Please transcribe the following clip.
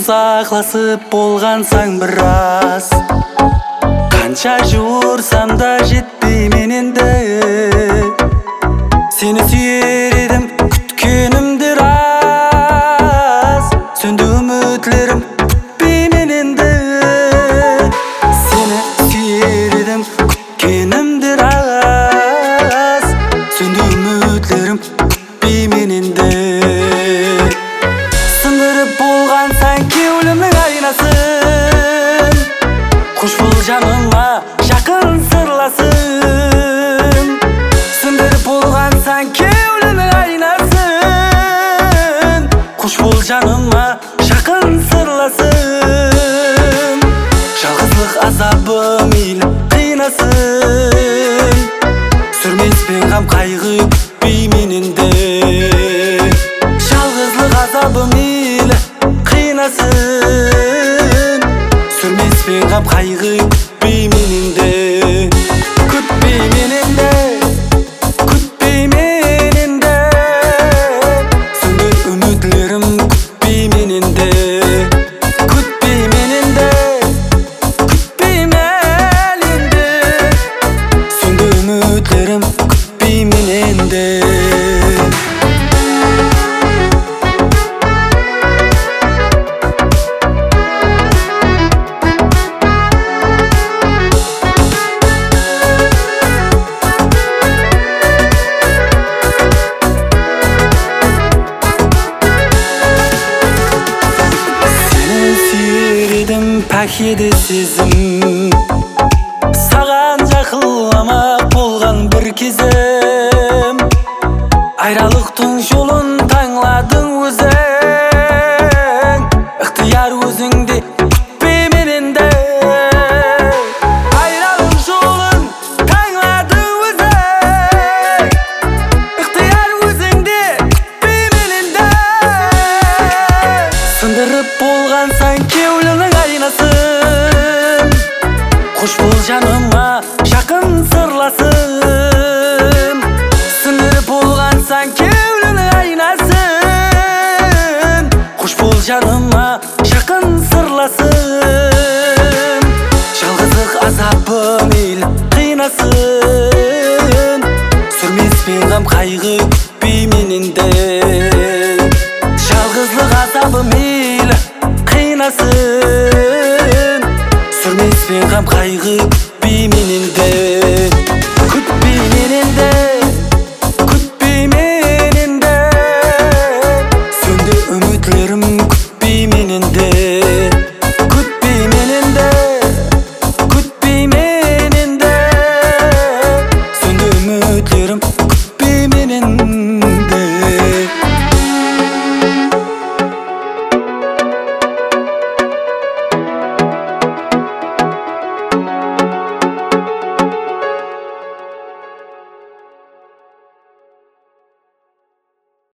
сақласып болғансаң біраз, қанша жуырсам да жетпей мен енді. Сені сүйер едім, күткенімді рас, сөнді үмітлерім күтпей мен енді. Сені сүйер едім, күткенімді рас, сөнді үмітлерім күтпей мен енді. Сындырып болғансаң кеуілімнің айнасын, қош бол жаныма жақын сырласын. Сындырып болғансаң кеуілімнің айнасын, қош бол жаныма жақын сырласын. Жалғыздық азабы мейлі қинасын, сүрмеспен ғам қайғы күтпей мен енді. Жалғыздық азабы мейлі қинасын, сүрмеспен ғам қайғы күтпей мен енді. Күтпей мен енді, күтпей мен енді, сөнді үмітлерім күтпей мен енді. Күтпей мен енді, күтпей мен енді, сөнді үмітлерім күтпей мен енді. Пәк еді сезім, саған жақыламақ болған бір кезім. Айралықтың жолын таңладың өзің, ықтияр өзіңде күтпей мен енді. Айралық жолын таңладың өзің, ықтияр өзіңде күтпей мен енді. Сындырып болғансаң кеуілімнің айнасын, қош бол жаныма жақын сырласын. Сындырып болғансаң кеуілімнің айнасын, қош бол жаныма жақын сырласын. Жалғыздық азабы мейлі қинасын, сүрмеспен ғам қайғы күтпей мен енді. Жалғыздық азабы мейлі қинасын, сүрмеспен ғам қайғы